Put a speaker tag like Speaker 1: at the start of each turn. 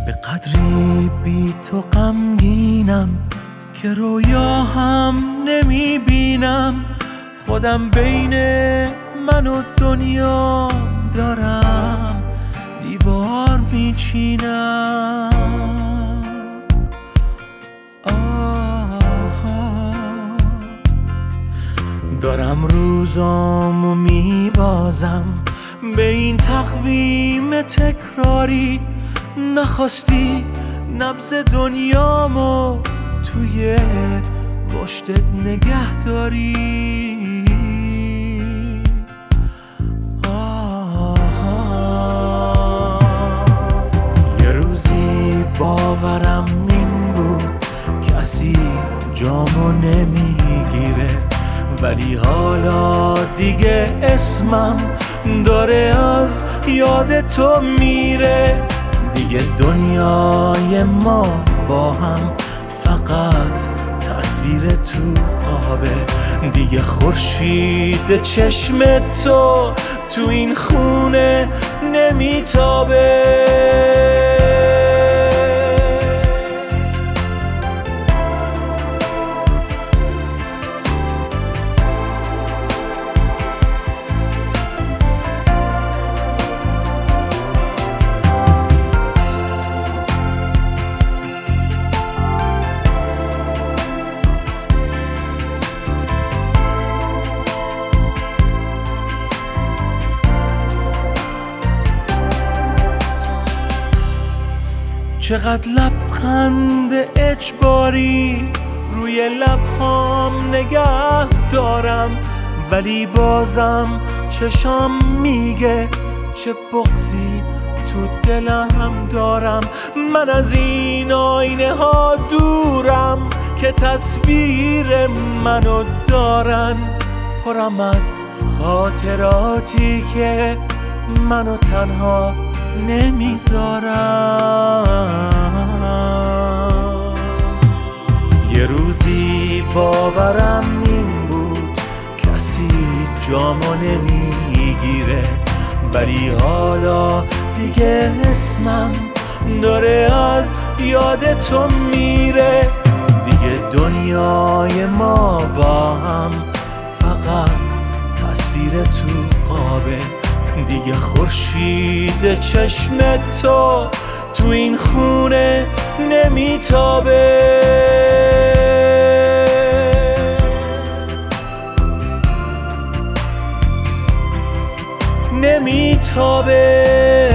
Speaker 1: به قدری بی تو غمگینم که رویا هم نمیبینم. خودم بین من و دنیا دارم دیوار میچینم. دارم روزامو میبازم به این تقویم تکراری. نخواستی نبض دنیامو توی پشتت نگه داری. یه روزی باورم این بود کسی جامو نمیگیره، ولی حالا دیگه اسمم داره از یاد تو میره. دیگه دنیای ما با هم فقط تصویر تو قابه. دیگه خورشید چشم تو این خونه نمیتابه. چقدر لبخند اجباری روی لبهام نگه دارم، ولی بازم چشام میگه چه بغضی تو دلم دارم. من از این آینه ها دورم که تصویر منو دارن، پرم از خاطراتی که منو تنها نمیذارم. یه روزی باورم این بود کسی جامو نمیگیره، ولی حالا دیگه اسمم داره از یاد تو میره. دیگه دنیای ما با هم فقط تصویر تو قابه. دیگه خورشید چشم تو این خونه نمیتابه. نمیتابه.